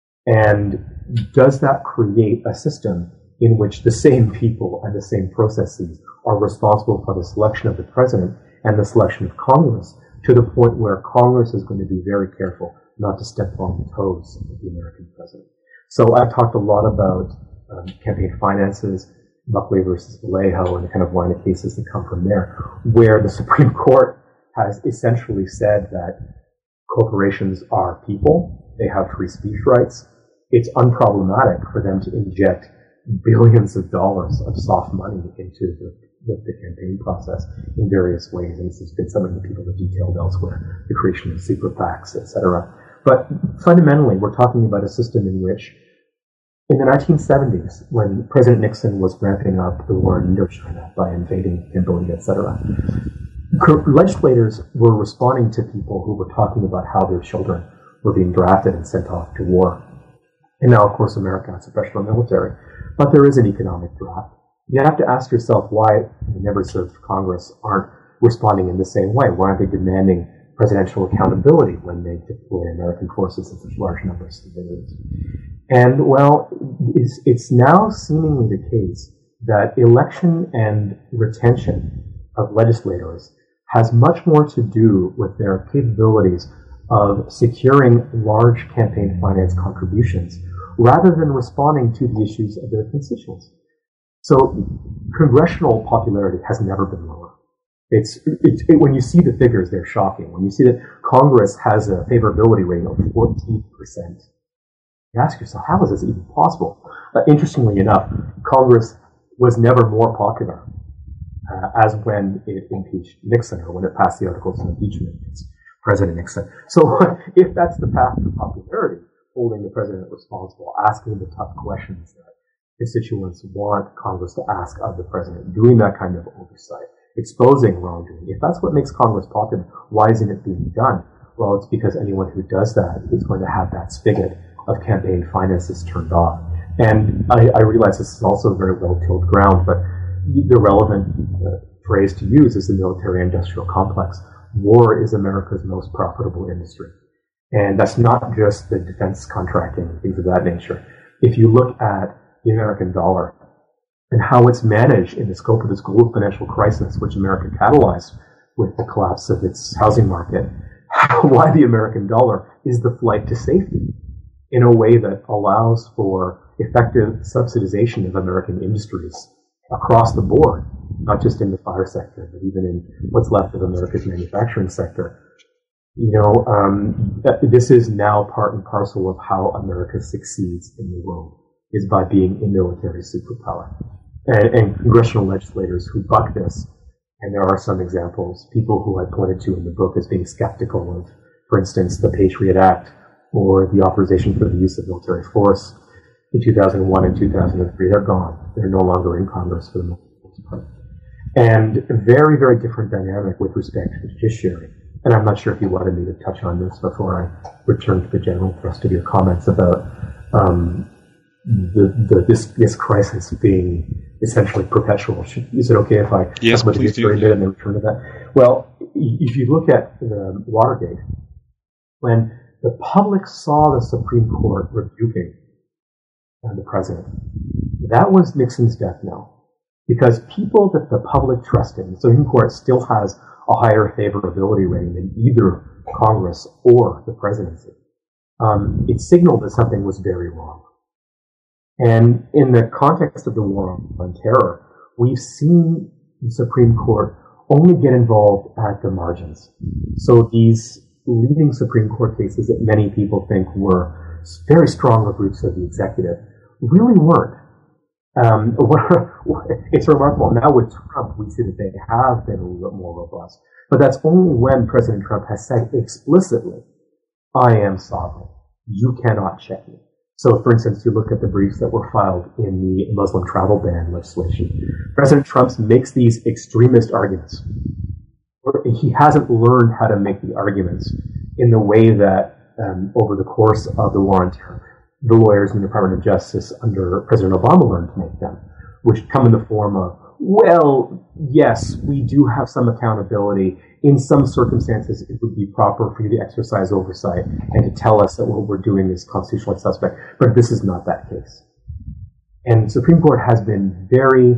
And does that create a system in which the same people and the same processes are responsible for the selection of the president and the selection of Congress, to the point where Congress is going to be very careful not to step on the toes of the American president? So I've talked a lot about um, campaign finances, Buckley versus Vallejo, and the kind of line of cases that come from there, where the Supreme Court has essentially said that corporations are people, they have free speech rights. It's unproblematic for them to inject billions of dollars of soft money into the The, the campaign process in various ways, and this has been something that people have detailed elsewhere, the creation of super PACs, et cetera. But fundamentally, we're talking about a system in which, in the nineteen seventies, when President Nixon was ramping up the war in Indochina by invading Cambodia, et cetera, legislators were responding to people who were talking about how their children were being drafted and sent off to war. And now, of course, America has a professional military, but there is an economic draft. You have to ask yourself why the never-served Congress aren't responding in the same way. Why aren't they demanding presidential accountability when they deploy American forces in such large numbers to civilians? And, well, it's, it's now seemingly the case that election and retention of legislators has much more to do with their capabilities of securing large campaign finance contributions rather than responding to the issues of their constituents. So congressional popularity has never been lower. It's, it's it, when you see the figures, they're shocking. When you see that Congress has a favorability rating of fourteen percent, you ask yourself, how is this even possible? Uh, interestingly enough, Congress was never more popular uh, as when it impeached Nixon or when it passed the articles of impeachment against President Nixon. So if that's the path to popularity, holding the president responsible, asking the tough questions that constituents want Congress to ask of the president, doing that kind of oversight, exposing wrongdoing. If that's what makes Congress popular, why isn't it being done? Well, it's because anyone who does that is going to have that spigot of campaign finances turned off. And I, I realize this is also very well-tilled ground, but the relevant uh, phrase to use is the military-industrial complex. War is America's most profitable industry. And that's not just the defense contracting, things of that nature. If you look at the American dollar, and how it's managed in the scope of this global financial crisis, which America catalyzed with the collapse of its housing market, why the American dollar is the flight to safety in a way that allows for effective subsidization of American industries across the board, not just in the fire sector, but even in what's left of America's manufacturing sector. You know, um, this is now part and parcel of how America succeeds in the world, is by being a military superpower. And, and congressional legislators who buck this, and there are some examples, people who I pointed to in the book as being skeptical of, for instance, the Patriot Act or the authorization for the use of military force in two thousand one and two thousand three, they're gone. They're no longer in Congress for the most part. And a very, very different dynamic with respect to the judiciary. And I'm not sure if you wanted me to touch on this before I return to the general thrust of your comments about um, the, the this this crisis being essentially perpetual. Should, is it okay if I yes, talk about the judiciary a bit and then return to that? Well, if you look at the Watergate, when the public saw the Supreme Court rebuking uh, the president, that was Nixon's death knell. Because people that the public trusted, the Supreme Court still has a higher favorability rating than either Congress or the presidency. Um, it signaled that something was very wrong. And in the context of the war on terror, we've seen the Supreme Court only get involved at the margins. So these leading Supreme Court cases that many people think were very strong groups of the executive really weren't. Um, it's remarkable. Now with Trump, we see that they have been a little bit more robust. But that's only when President Trump has said explicitly, I am sovereign. You cannot check me. So, for instance, you look at the briefs that were filed in the Muslim travel ban legislation. President Trump makes these extremist arguments. He hasn't learned how to make the arguments in the way that, um, over the course of the war on terror, the lawyers in the Department of Justice under President Obama learned to make them, which come in the form of, well, yes, we do have some accountability. In some circumstances, it would be proper for you to exercise oversight and to tell us that what we're doing is constitutionally suspect. But this is not that case. And the Supreme Court has been very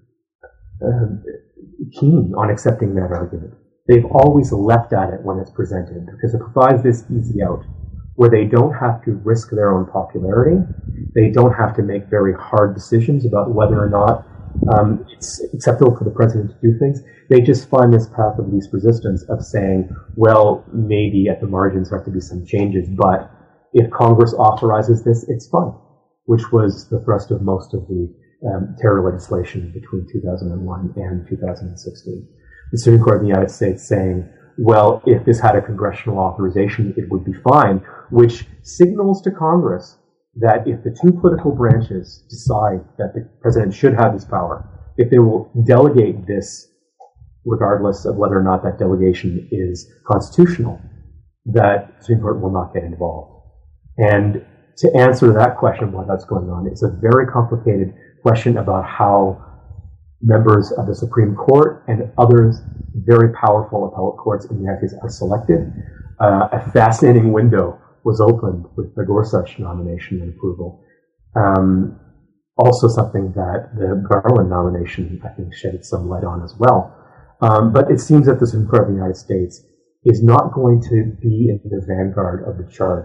uh, keen on accepting that argument. They've always leapt at it when it's presented because it provides this easy out where they don't have to risk their own popularity. They don't have to make very hard decisions about whether or not um, it's acceptable for the president to do things. They just find this path of least resistance of saying, well, maybe at the margins there have to be some changes, but if Congress authorizes this, it's fine, which was the thrust of most of the um, terror legislation between two thousand one and two thousand sixteen. The Supreme Court of the United States saying, well, if this had a congressional authorization, it would be fine, which signals to Congress that if the two political branches decide that the president should have this power, if they will delegate this regardless of whether or not that delegation is constitutional, that the Supreme Court will not get involved. And to answer that question, why that's going on, it's a very complicated question about how members of the Supreme Court and others very powerful appellate courts in the United States are selected. Uh, a fascinating window was opened with the Gorsuch nomination and approval. Um, also something that the Garland nomination, I think, shed some light on as well. Um, but it seems that the Supreme Court of the United States is not going to be in the vanguard of the charge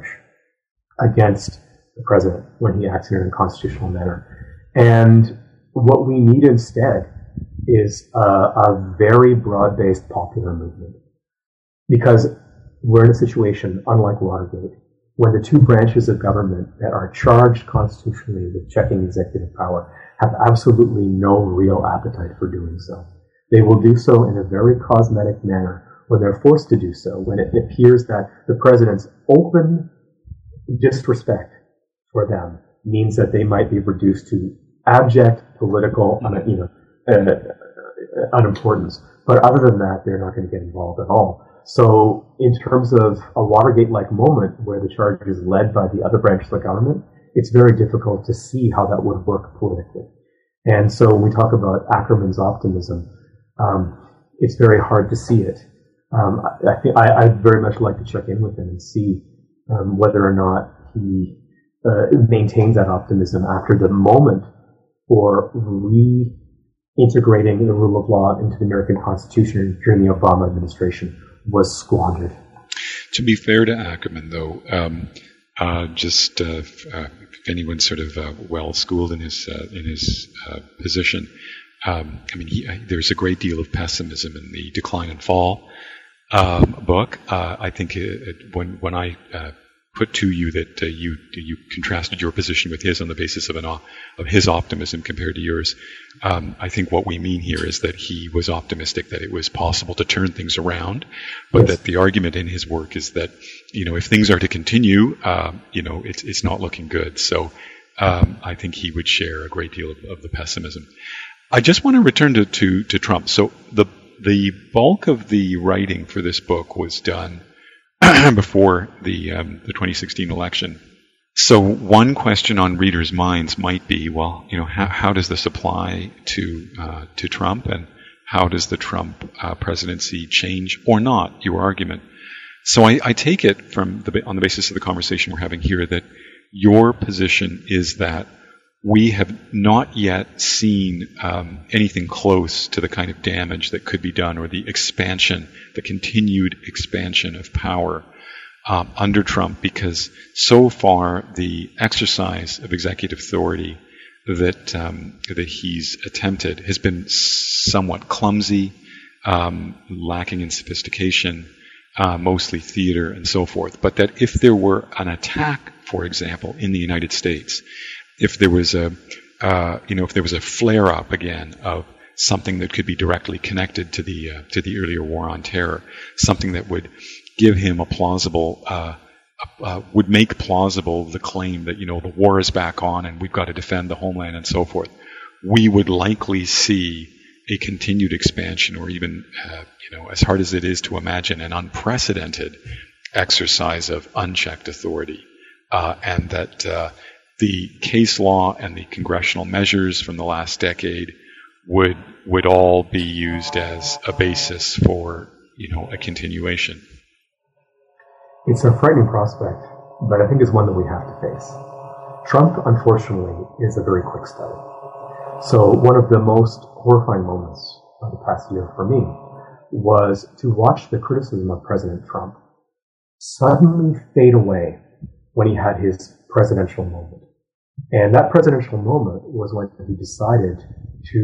against the president when he acts in an unconstitutional manner. And what we need instead is a, a very broad-based popular movement. Because we're in a situation, unlike Watergate, where the two branches of government that are charged constitutionally with checking executive power have absolutely no real appetite for doing so. They will do so in a very cosmetic manner when they're forced to do so, when it appears that the president's open disrespect for them means that they might be reduced to abject political you know, uh, unimportance. But other than that, they're not going to get involved at all. So in terms of a Watergate-like moment where the charge is led by the other branch of the government, it's very difficult to see how that would work politically. And so when we talk about Ackerman's optimism, um, it's very hard to see it. Um, I, I think I, I'd very much like to check in with him and see um, whether or not he uh, maintains that optimism after the moment for reintegrating the rule of law into the American Constitution during the Obama administration was squandered. To be fair to Ackerman, though, um, uh, just uh, uh, if anyone's sort of uh, well schooled in his uh, in his uh, position, um, I mean, he, uh, there's a great deal of pessimism in the Decline and Fall um, book. Uh, I think it, it, when when I uh, put to you that uh, you you contrasted your position with his on the basis of an of his optimism compared to yours. Um, I think what we mean here is that he was optimistic that it was possible to turn things around, but yes. that the argument in his work is that, you know, if things are to continue, um, you know, it's it's not looking good. So um, I think he would share a great deal of, of the pessimism. I just want to return to, to to Trump. So the the bulk of the writing for this book was done before the um, the twenty sixteen election. So one question on readers' minds might be, well, you know, how, how does this apply to uh, to Trump, and how does the Trump uh, presidency change or not your argument? So I, I take it from the on the basis of the conversation we're having here that your position is that we have not yet seen um, anything close to the kind of damage that could be done, or the expansion, the continued expansion of power um, under Trump, because so far the exercise of executive authority that um, that he's attempted has been somewhat clumsy, um, lacking in sophistication, uh, mostly theater and so forth. But that if there were an attack, for example, in the United States, if there was a, uh, you know, if there was a flare-up again of something that could be directly connected to the uh, to the earlier war on terror, something that would give him a plausible, uh, uh, would make plausible the claim that, you know, the war is back on and we've got to defend the homeland and so forth, we would likely see a continued expansion, or even, uh, you know, as hard as it is to imagine, an unprecedented exercise of unchecked authority, uh, and that. Uh, The case law and the congressional measures from the last decade would would all be used as a basis for, you know, a continuation. It's a frightening prospect, but I think it's one that we have to face. Trump, unfortunately, is a very quick study. So one of the most horrifying moments of the past year for me was to watch the criticism of President Trump suddenly fade away when he had his presidential moment. And that presidential moment was when he decided to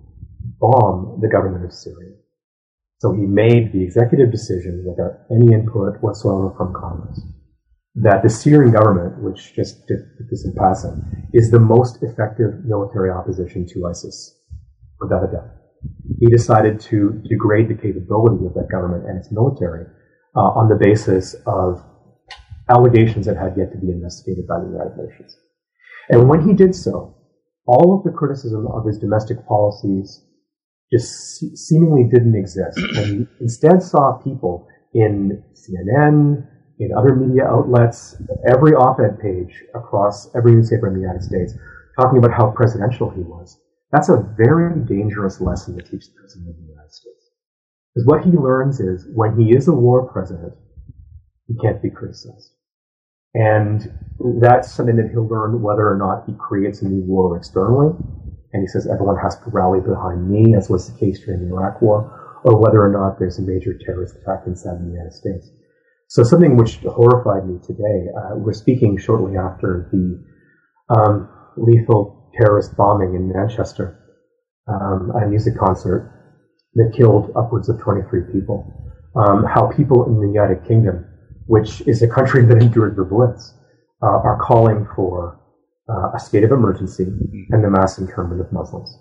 bomb the government of Syria. So he made the executive decision without any input whatsoever from Congress that the Syrian government, which, just to put this in passing, is the most effective military opposition to ISIS, without a doubt. He decided to degrade the capability of that government and its military uh, on the basis of allegations that had yet to be investigated by the United Nations. And when he did so, all of the criticism of his domestic policies just se- seemingly didn't exist. And he instead saw people in C N N, in other media outlets, every op-ed page across every newspaper in the United States, talking about how presidential he was. That's a very dangerous lesson to teach the President of the United States. Because what he learns is, when he is a war president, he can't be criticized. And that's something that he'll learn whether or not he creates a new war externally, and he says everyone has to rally behind me, as was the case during the Iraq War, or whether or not there's a major terrorist attack inside the United States. So something which horrified me today, uh, we're speaking shortly after the um, lethal terrorist bombing in Manchester, um, at a music concert that killed upwards of twenty-three people, um, how people in the United Kingdom, which is a country that endured the Blitz, uh, are calling for uh, a state of emergency and the mass internment of Muslims.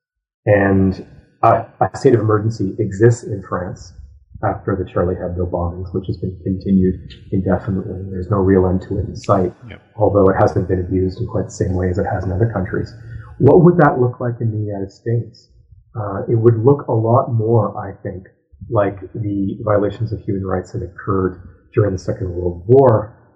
And uh, a state of emergency exists in France after the Charlie Hebdo bombings, which has been continued indefinitely. There's no real end to it in sight, yep. Although it hasn't been abused in quite the same way as it has in other countries. What would that look like in the United States? Uh, it would look a lot more, I think, like the violations of human rights that occurred during the Second World War,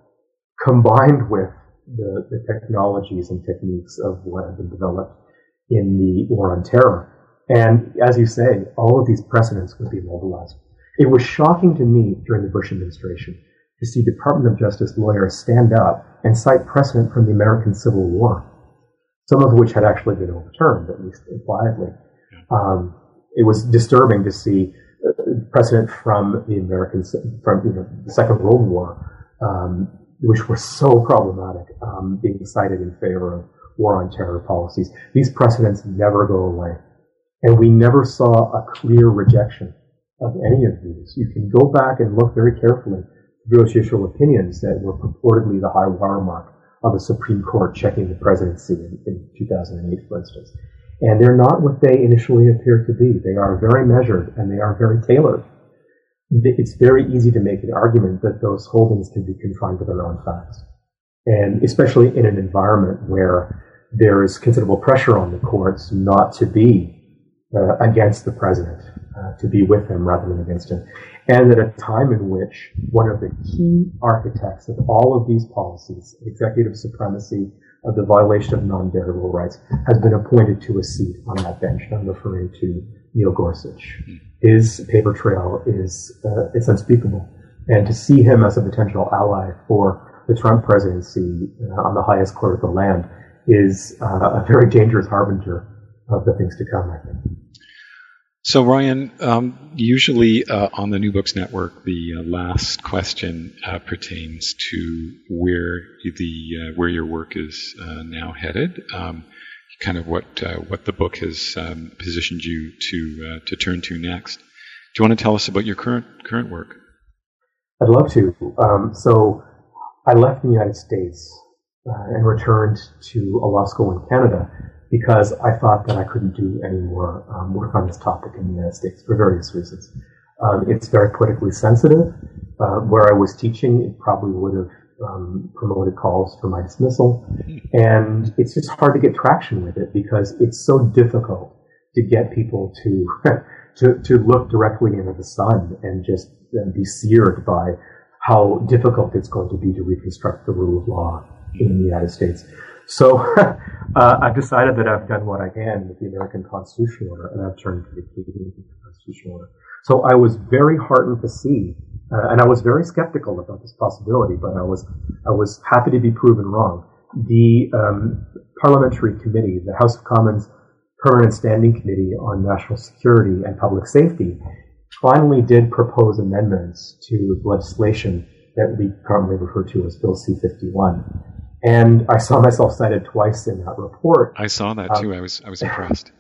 combined with the, the technologies and techniques of what have been developed in the war on terror. And as you say, all of these precedents would be mobilized. It was shocking to me during the Bush administration to see Department of Justice lawyers stand up and cite precedent from the American Civil War. some of which had actually been overturned, at least impliedly. Um, it was disturbing to see precedent from the Americans, from you know, the Second World War, um, which were so problematic, um, being cited in favor of war on terror policies. These precedents never go away. And we never saw a clear rejection of any of these. You can go back and look very carefully at the judicial opinions that were purportedly the high watermark of the Supreme Court checking the presidency in, in two thousand eight, for instance. And they're not what they initially appear to be. They are very measured and they are very tailored. It's very easy to make an argument that those holdings can be confined to their own facts. And especially in an environment where there is considerable pressure on the courts not to be uh, against the president, uh, to be with him rather than against him. And at a time in which one of the key architects of all of these policies, executive supremacy, of the violation of non-derogable rights, has been appointed to a seat on that bench. I'm referring to Neil Gorsuch. His paper trail is uh, it's unspeakable, and to see him as a potential ally for the Trump presidency uh, on the highest court of the land is uh, a very dangerous harbinger of the things to come, I think. So, Ryan, um, usually uh, on the New Books Network, the uh, last question uh, pertains to where the uh, where your work is uh, now headed, um, kind of what uh, what the book has um, positioned you to uh, to turn to next. Do you want to tell us about your current current work? I'd love to. Um, so, I left the United States uh, and returned to a law school in Canada, because I thought that I couldn't do any more um, work on this topic in the United States for various reasons. Um, it's very politically sensitive. Uh, where I was teaching, it probably would have um, promoted calls for my dismissal. And it's just hard to get traction with it because it's so difficult to get people to to, to look directly into the sun and just uh, be seared by how difficult it's going to be to reconstruct the rule of law in the United States. So uh, I've decided that I've done what I can with the American Constitutional Order, and I've turned to the Canadian Constitutional Order. So I was very heartened to see, uh, and I was very skeptical about this possibility, but I was I was happy to be proven wrong. The um, Parliamentary Committee, the House of Commons Permanent Standing Committee on National Security and Public Safety, finally did propose amendments to legislation that we currently refer to as Bill C fifty-one. And I saw myself cited twice in that report. I saw that too. Um, I was I was impressed.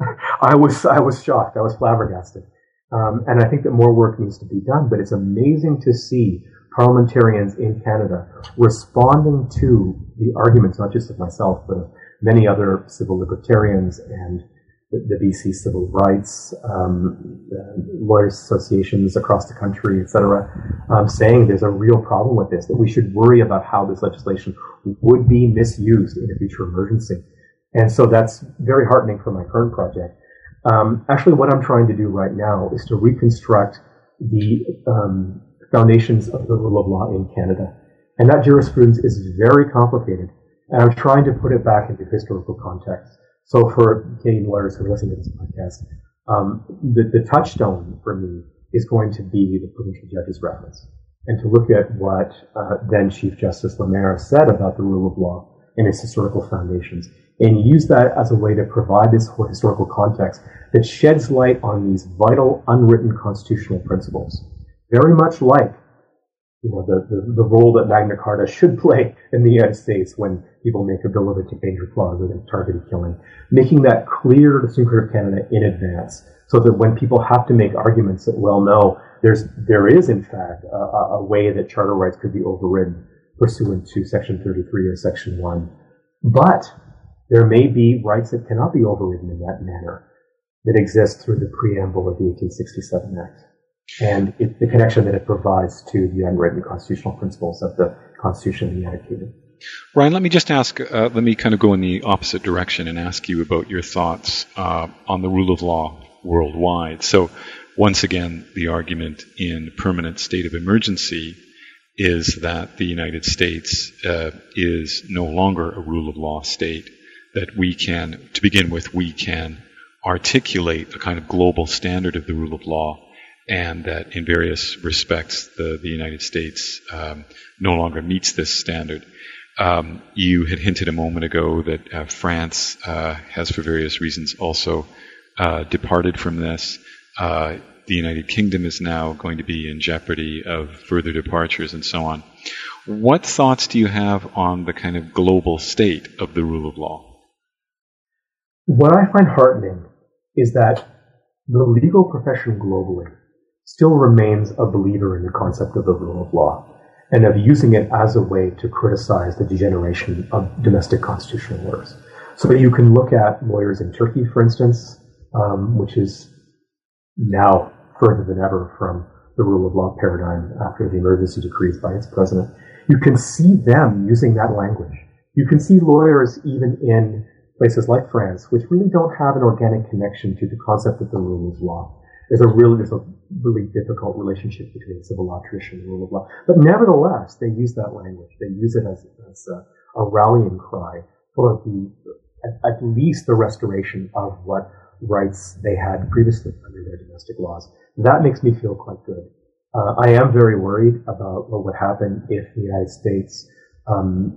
I was I was shocked. I was flabbergasted. Um, and I think that more work needs to be done. But it's amazing to see parliamentarians in Canada responding to the arguments, not just of myself, but of many other civil libertarians and the, the B C Civil Rights um, uh, lawyers associations across the country, et cetera, um, saying there's a real problem with this, that we should worry about how this legislation would be misused in a future emergency. And so that's very heartening for my current project. Um, actually, what I'm trying to do right now is to reconstruct the um, foundations of the rule of law in Canada. And that jurisprudence is very complicated, and I'm trying to put it back into historical context. So for Canadian lawyers who are listening to this podcast, um, the, the touchstone for me is going to be the provincial judge's reference, and to look at what uh, then Chief Justice Lemaire said about the rule of law and its historical foundations, and use that as a way to provide this historical context that sheds light on these vital, unwritten constitutional principles, very much like you know, the, the, the role that Magna Carta should play in the United States when people make a bill of danger clause against targeted killing, making that clear to the Supreme Court of Canada in advance, so that when people have to make arguments that, well, no, there's there is in fact a, a way that charter rights could be overridden pursuant to Section thirty-three or Section one, but there may be rights that cannot be overridden in that manner that exist through the preamble of the eighteen sixty-seven Act. And it, the connection that it provides to the unwritten constitutional principles of the Constitution of the United Kingdom. Ryan, let me just ask, uh, let me kind of go in the opposite direction and ask you about your thoughts uh, on the rule of law worldwide. So once again, the argument in permanent state of emergency is that the United States uh, is no longer a rule of law state, that we can, to begin with, we can articulate a kind of global standard of the rule of law, and that in various respects the, the United States um, no longer meets this standard. Um, you had hinted a moment ago that uh, France uh, has, for various reasons, also uh, departed from this. Uh, the United Kingdom is now going to be in jeopardy of further departures and so on. What thoughts do you have on the kind of global state of the rule of law? What I find heartening is that the legal profession globally still remains a believer in the concept of the rule of law and of using it as a way to criticize the degeneration of domestic constitutional orders. So you can look at lawyers in Turkey, for instance, um, which is now further than ever from the rule of law paradigm after the emergency decrees by its president. You can see them using that language. You can see lawyers even in places like France, which really don't have an organic connection to the concept of the rule of law. There's a really, there's a really difficult relationship between the civil law tradition and the rule of law. But nevertheless, they use that language. They use it as, as a, a rallying cry for the, at, at least the restoration of what rights they had previously under their domestic laws. That makes me feel quite good. Uh, I am very worried about what would happen if the United States um,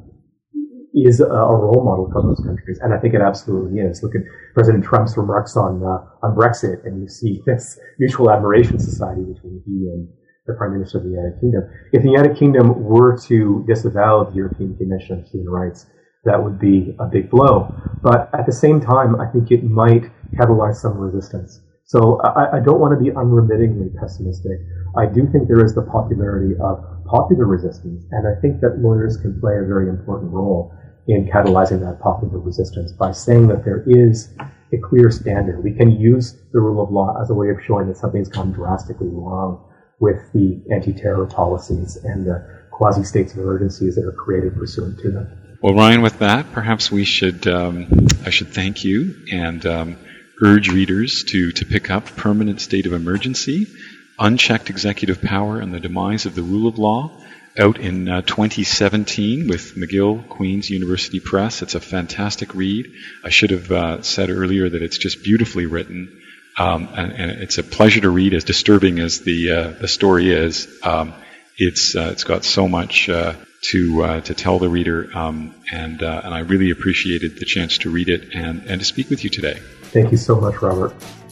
is a, a role model for those countries, and I think it absolutely is. Look at President Trump's remarks on uh, on Brexit, and you see this mutual admiration society between he and the Prime Minister of the United Kingdom. If the United Kingdom were to disavow the European Convention on Human Rights, that would be a big blow. But at the same time, I think it might catalyze some resistance. So I, I don't want to be unremittingly pessimistic. I do think there is the popularity of popular resistance, and I think that lawyers can play a very important role in catalyzing that popular resistance by saying that there is a clear standard. We can use the rule of law as a way of showing that something's gone drastically wrong with the anti-terror policies and the quasi-states of emergencies that are created pursuant to them. Well, Ryan, with that, perhaps we should, um, I should thank you and um, urge readers to, to pick up Permanent State of Emergency, Unchecked Executive Power and the Demise of the Rule of Law, out in uh, twenty seventeen with McGill Queen's University Press. It's a fantastic read. I should have uh, said earlier that it's just beautifully written, um, and, and it's a pleasure to read, as disturbing as the uh, the story is. Um, it's uh, it's got so much uh, to uh, to tell the reader, um, and uh, and I really appreciated the chance to read it and, and to speak with you today. Thank you so much, Robert.